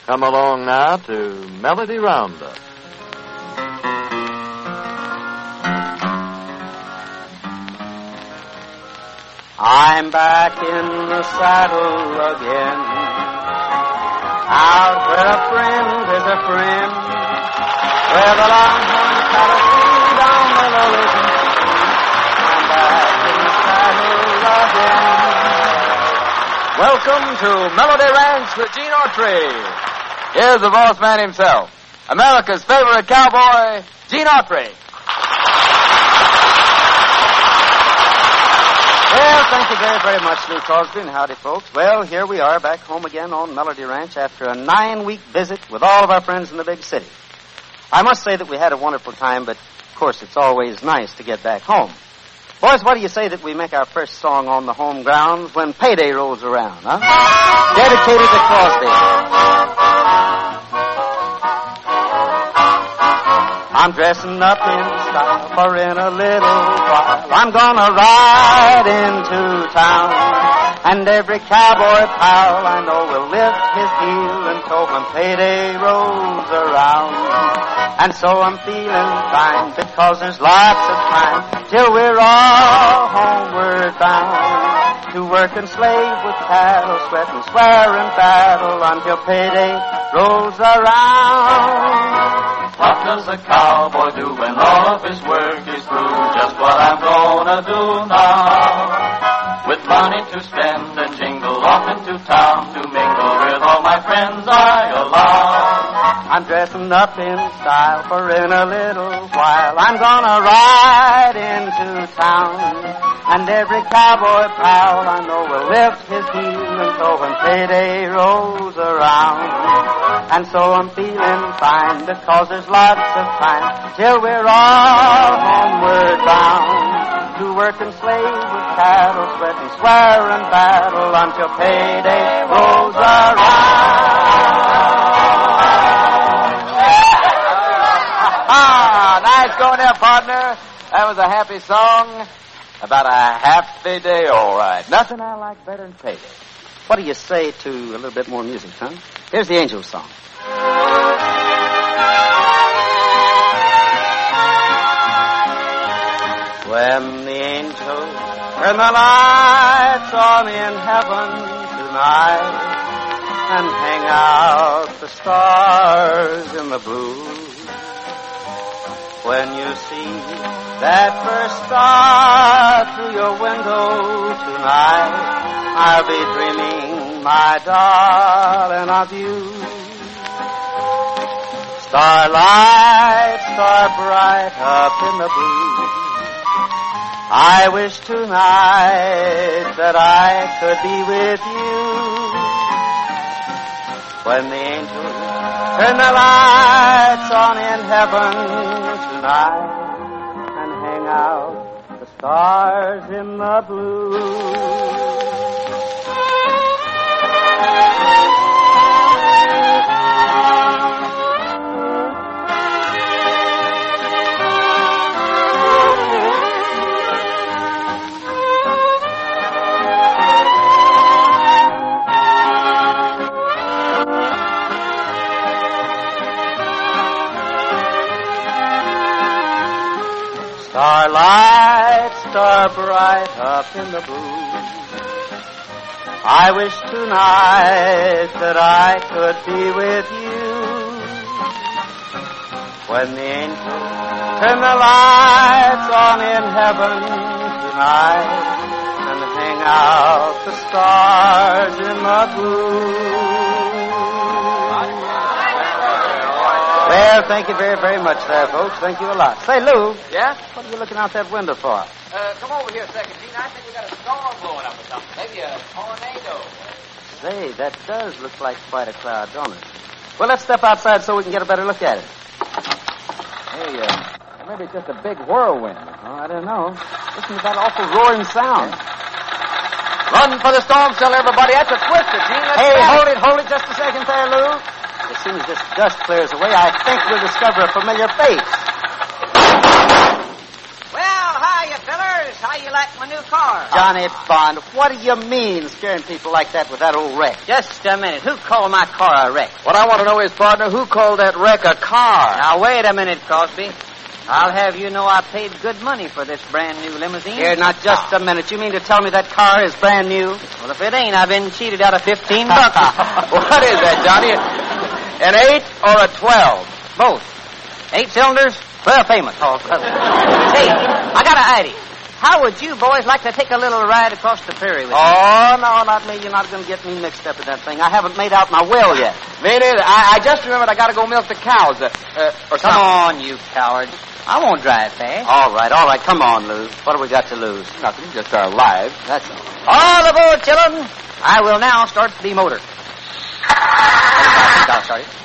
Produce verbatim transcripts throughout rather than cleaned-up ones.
Come along now to Melody Roundup. I'm back in the saddle again, out where a friend is a friend, where the longhorn cattle feed down the lowland. I'm back in the saddle again. Welcome to Melody Ranch with Gene Autry. Here's the boss man himself, America's favorite cowboy, Gene Autry. Well, thank you very, very much, Lou Crosby, and howdy, folks. Well, here we are back home again on Melody Ranch after a nine-week visit with all of our friends in the big city. I must say that we had a wonderful time, but, of course, it's always nice to get back home. Boys, what do you say that we make our first song on the home grounds when payday rolls around, huh? Dedicated to Crosby. I'm dressing up in style, for in a little while I'm gonna ride into town. And every cowboy pal I know will lift his heel and toe when payday rolls around. And so I'm feeling fine because there's lots of time till we're all homeward bound. To work and slave with cattle, sweat and swear and battle until payday rolls around. What does a cowboy do when all of his work is through? Just what I'm gonna do now. With money to spend and jingle off into town to mingle with all my friends I allow. I'm dressing up in style, for in a little while I'm gonna ride into town. And every cowboy pal I know will lift his heel and toe when payday rolls around. And so I'm feeling fine because there's lots of time till we're all homeward bound. To work and slave with cattle, sweat and swear and battle until payday rolls around. Ah, nice going there, partner. That was a happy song about a happy day, all right. Nothing I like better than payday. What do you say to a little bit more music, huh? Here's the Angels song. When the angels turn the lights on in heaven tonight and hang out the stars in the blue, when you see that first star through your window tonight, I'll be dreaming, my darling, of you. Starlight, star bright up in the blue, I wish tonight that I could be with you. When the angels turn the lights on in heaven tonight and hang out the stars in the blue. Starlight, star bright up in the blue, I wish tonight that I could be with you. When the angels turn the lights on in heaven tonight and hang out the stars in the blue. Well, thank you very, very much there, folks. Thank you a lot. Say, Lou. Yeah? What are you looking out that window for? Uh, come over here a second, Gene. I think we got a storm blowing up or something. Maybe a tornado. Say, that does look like quite a cloud, don't it? Well, let's step outside so we can get a better look at it. Hey, uh, maybe it's just a big whirlwind. Oh, I don't know. Listen to that awful roaring sound. Run for the storm cellar, everybody. That's a twister, Gene. Let's Hey, go. hold it, hold it just a second there, Lou. As soon as this dust clears away, I think we'll discover a familiar face. Well, hiya, fellers. How you like my new car? Johnny Bond, what do you mean scaring people like that with that old wreck? Just a minute. Who called my car a wreck? What I want to know is, partner, who called that wreck a car? Now, wait a minute, Crosby. I'll have you know I paid good money for this brand new limousine. Here, not just a minute. You mean to tell me that car is brand new? Well, if it ain't, I've been cheated out of fifteen bucks. What is that, Johnny? An eight or a twelve? Both. Eight cylinders, twelve payments. Oh, brother. Hey, I got an idea. How would you boys like to take a little ride across the prairie with me? Oh, no, not me. You're not going to get me mixed up in that thing. I haven't made out my will yet. Me neither. I, I just remembered I got to go milk the cows. Uh, uh, or Come something. on, you coward. I won't drive fast. All right, all right. Come on, Lou. What have we got to lose? Nothing, just our lives. That's all. All aboard, children. I will now start the motor. I'll start it.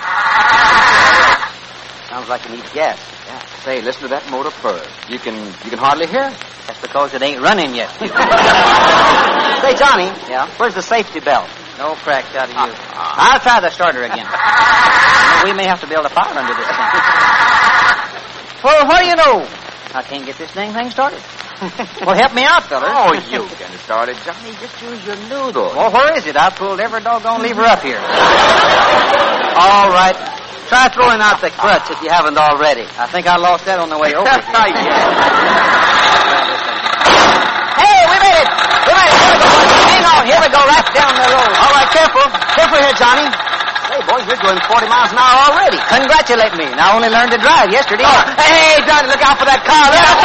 Sounds like it needs gas. Yeah. Say, listen to that motor purr. You can you can hardly hear it. That's because it ain't running yet. Say, Johnny. Yeah? Where's the safety belt? No cracks out of you. I'll try the starter again. You know, we may have to build a fire under this thing. Well, what do you know? I can't get this dang thing started. Well, help me out, fellas. Oh, you can start it, Johnny. Just use your noodle. Well, where is it? I pulled every doggone lever up here. All right. Try throwing out the clutch if you haven't already. I think I lost that on the way over here. Yeah. Hey, we made it! We made it! Here we go. Hang on. Here we go, right down the road. All right, careful. Careful here, Johnny. Hey, boys, we're going forty miles an hour already. Congratulate me. I only learned to drive yesterday. Oh, hey, Johnny, look out for that car. Look out.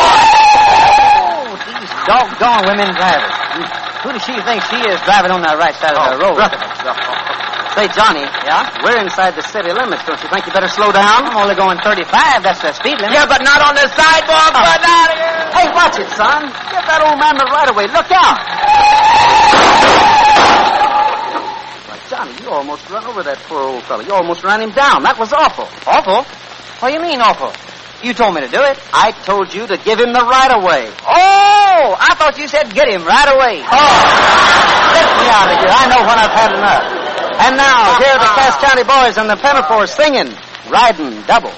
Oh, these doggone women drivers. Who does she think she is driving on the right side of the road? Say, Johnny. Yeah? We're inside the city limits. Don't you think you better slow down? I'm only going thirty-five. That's the speed limit. Yeah, but not on the sidewalk. Oh. But out of here. Hey, watch it, son. Give that old man the right of way. Look out. Why, Johnny, you almost run over that poor old fellow. You almost ran him down. That was awful. Awful? What do you mean awful? You told me to do it. I told you to give him the right of way. Oh, I thought you said get him right away. Oh, get me out of here. I know when I've had enough. And now, here are the Cass County boys and the Pinafores singing Riding Double.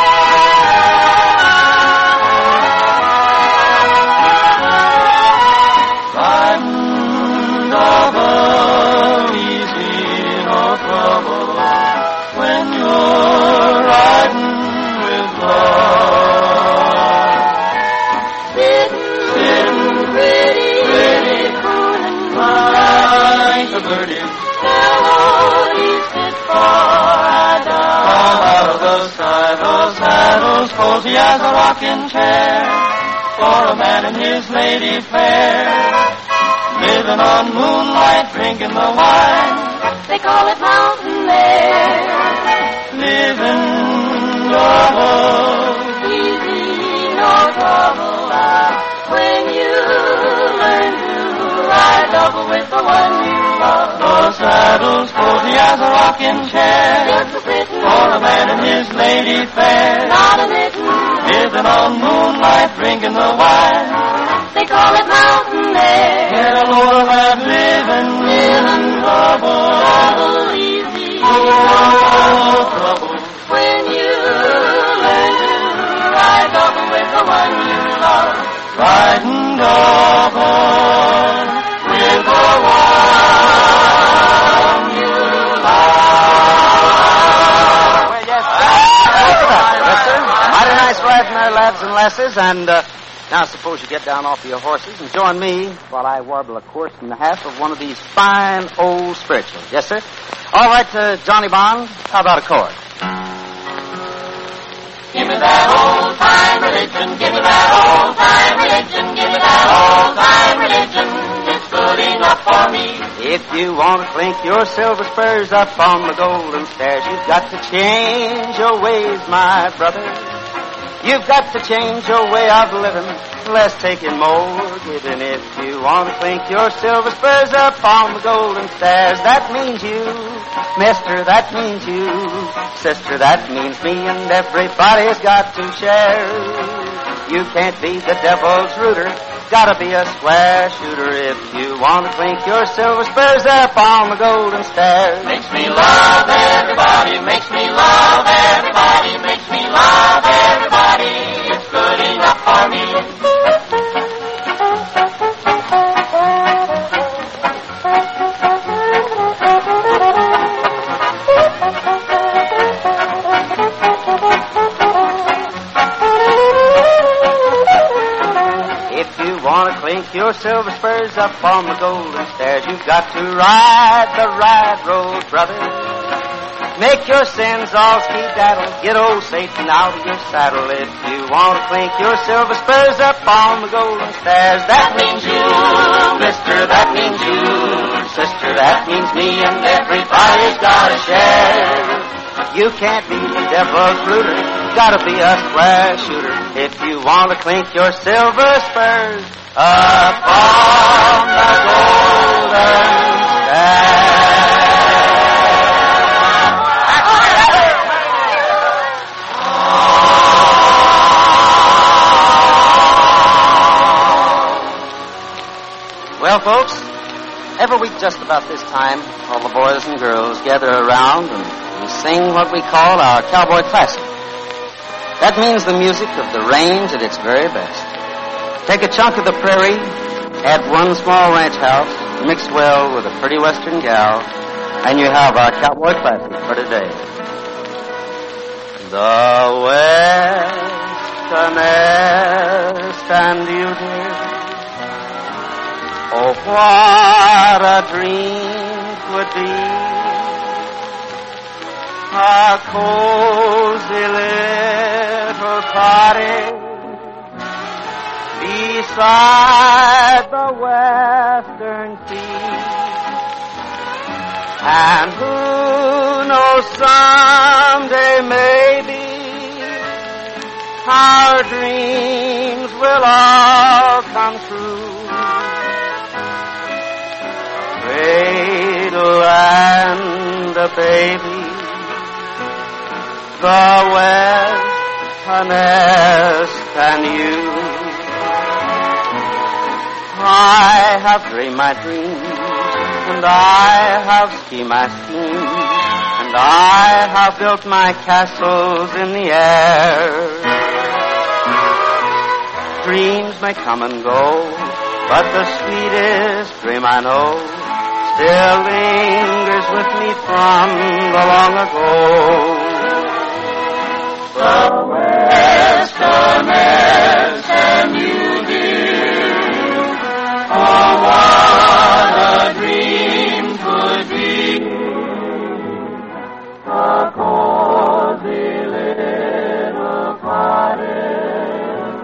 Riding double, easy, no trouble, when you're riding with love. Sitting, sitting pretty, pretty, crooning like a birdie. Melodies fit far down. All out of the saddle, saddles cozy as a rocking chair, for a man and his lady fair, living on moonlight, drinking the wine. They call it mountain air. Living double, easy, no trouble. When you learn to ride double with the one you love, the saddle's cozy as a rocking chair, just a sitting, for a man and his lady fair, not a knitting, living on moonlight, drinking the wine. They call it mountain air. Get a load of that living, living double, double easy, no trouble. When you learn to ride double with the one you love, riding double with the one you love. Well, yes, yes, sir. Mighty nice riding there, lads and lasses, and uh, now suppose you get down off your horses and join me while I warble a chorus and a half of one of these fine old spirituals. Yes, sir? All right, uh, Johnny Bond, how about a chord? Give me that old-time religion, give me that old-time religion, give me that old-time religion, it's good enough for me. If you want to clink your silver spurs up on the golden stairs, you've got to change your ways, my brother. You've got to change your way of living, less taking, more giving. If you want to clink your silver spurs up on the golden stairs, that means you, mister, that means you, sister, that means me, and everybody's got to share. You can't be the devil's rooter, gotta be a square shooter. If you want to clink your silver spurs up on the golden stairs. Makes me love everybody, makes me love everybody, makes me love everybody, it's good enough for me. to clink your silver spurs up on the golden stairs, you've got to ride the right road, brother. Make your sins all ski-daddle, get old Satan out of your saddle. If you want to clink your silver spurs up on the golden stairs, that means you, mister, that means you, sister, that means me, and everybody's got a share. You can't be the devil's rooter, gotta be a square shooter if you want to clink your silver spurs up on the golden stairs. Well, folks, every week just about this time, all the boys and girls gather around and we sing what we call our cowboy classic. That means the music of the range at its very best. Take a chunk of the prairie, add one small ranch house, mixed well with a pretty western gal, and you have our cowboy classic for today. The westernest and you dear, oh, what a dream would be, a cozy little cottage beside the western sea. And who knows, someday maybe our dreams will all come true. Cradle and a baby, the westernest and you. I have dreamed my dreams, and I have schemed my schemes, and I have built my castles in the air. Dreams may come and go, but the sweetest dream I know still lingers with me from the long ago. The westernest and you dear, oh, what a dream could be. A cozy little cottage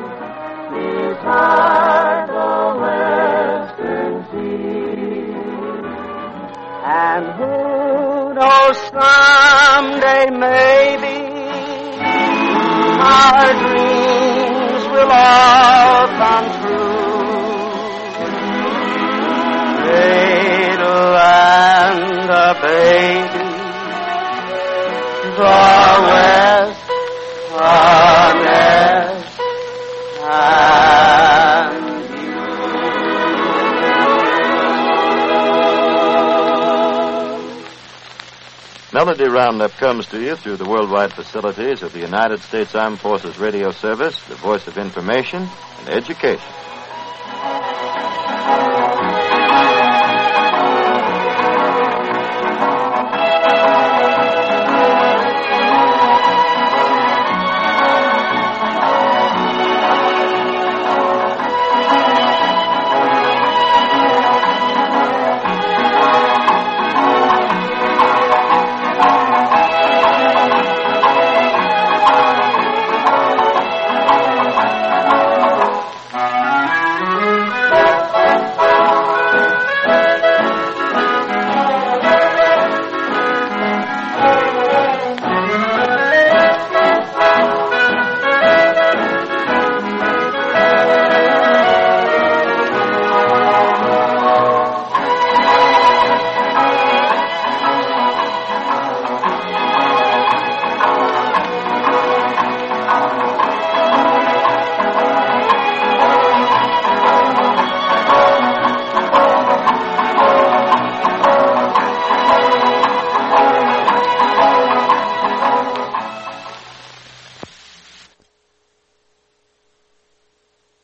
beside the western sea. And who knows, someday maybe our dreams will all come true. Cradle and a baby, the westernest and you. Melody Roundup comes to you through the worldwide facilities of the United States Armed Forces Radio Service, the voice of information and education.